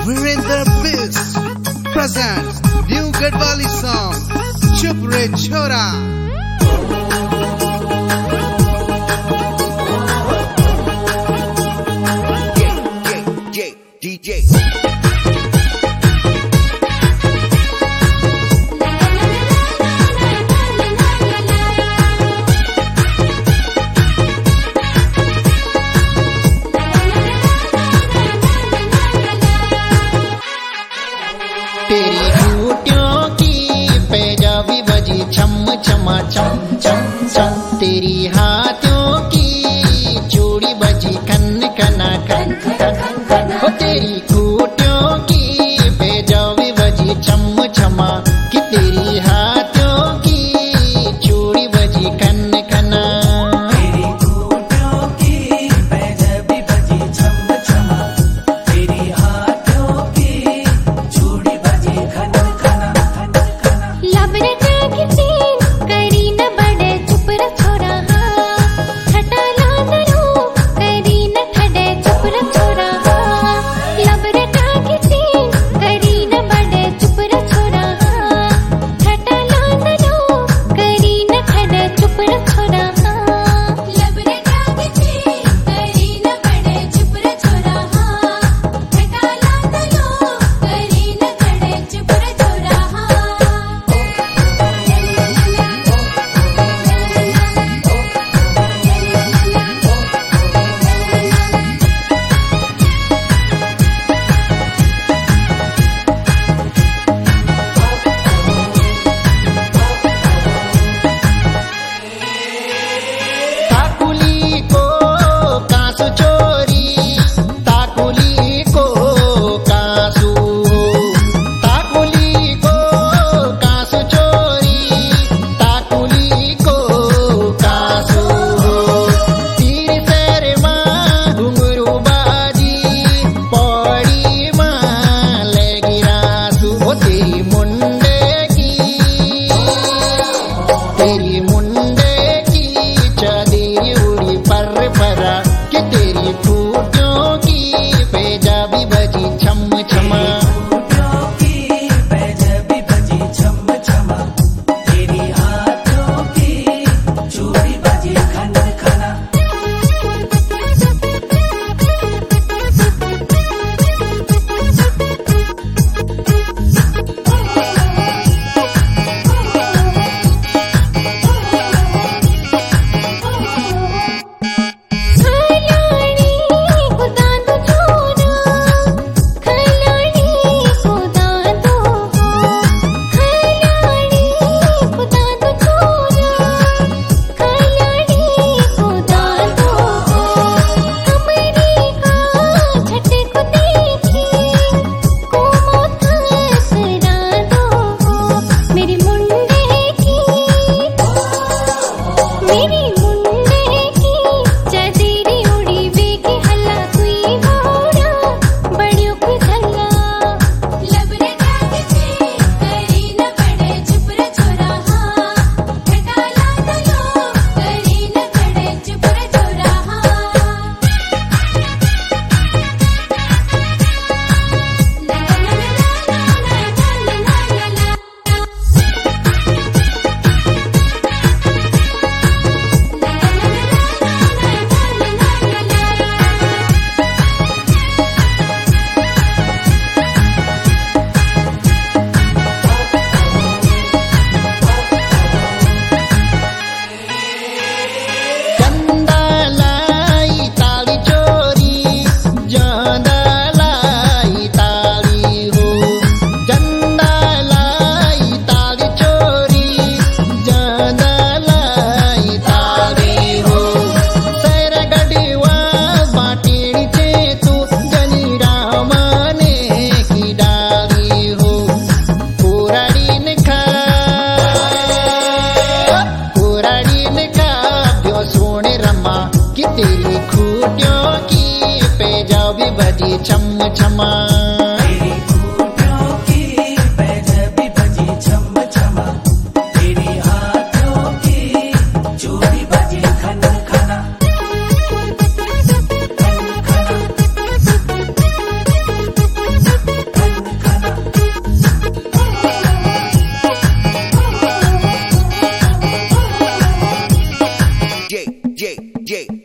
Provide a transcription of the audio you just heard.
Virender Biz presents new Gadwali song Chup Re Chhora. DJ तेरी बूटियों की पैजाबी बजी छम छमा चम चम चम, तेरी हाथों की चूड़ी बजी खन खना खन खन खन, हो तेरी बूटियों की पैजाबी बजी छम छमा, कि तेरी हाथों की चूड़ी बजी खन खना। तेरी बूटियों की पैजाबी बजी छम छमा, तेरी हाथों की चूड़ी बजी खन खना खन खना। लबरे जागती करी न बड़े चुप र छोरा, ठटा लादरू करी न ठडे चुप र छोरा। लबरे जागती करी न बड़े चुप र छोरा, ठटा लादरू करी न ठडे चुप र छोरा। लबरे जागती करी न बड़े चुप र छोरा, ठटा लादरू करी न ठडे चुप र छोरा। ताकुली को कासु चोरी, ताकुली को कासु, ताकुली को कासु चोरी, ताकुली को कासु। तीर सर मां घुंघरू बाजी, पौड़ी मां लेगी रासु, ओ तेरी मुंडे की चदेरी उड़ी पर परा, कि तेरी टूटियों की पैजाबी बजी छम छमा। बूटियों की पैजाबी बजी छम छमा, तेरी हाथों की चूड़ी बजी खन खना। खलाड़ी खुदा तो छोरा, खलाड़ी खुदा तो हो, खलाड़ी खुदा तो छोरा, खलाड़ी खुदा तो हो। कमरे का छठे को देखी को मोथा सरा दो हो, मेरी मुंडे की चदेरी उड़ी बेगी हल्ला हुई मोरा, बड़ियों को झल्ला। लबरे जागती करी न बड़े चुप र छोरा, ठटा लादरू करी न खड़े चुप र छोरा। ला ला ला ला ला ला ला ला। चंदा लाई ताली चोरी, जांदा लाई ताली हो, चंदा लाई ताली चोरी, जांदा लाई ताली हो। सैर गड़वा बाटीड़ी चे तू जनी रामाने की डाली हो, कुराड़ी ने खा ब्यो सोने रमा, कि तेरी खूटियों की पैजाबी बजी छम छमा। तेरी बूटियों की पैजाबी बजी छम छमा, तेरी हाथों की चूड़ी बजी खन खना। DJ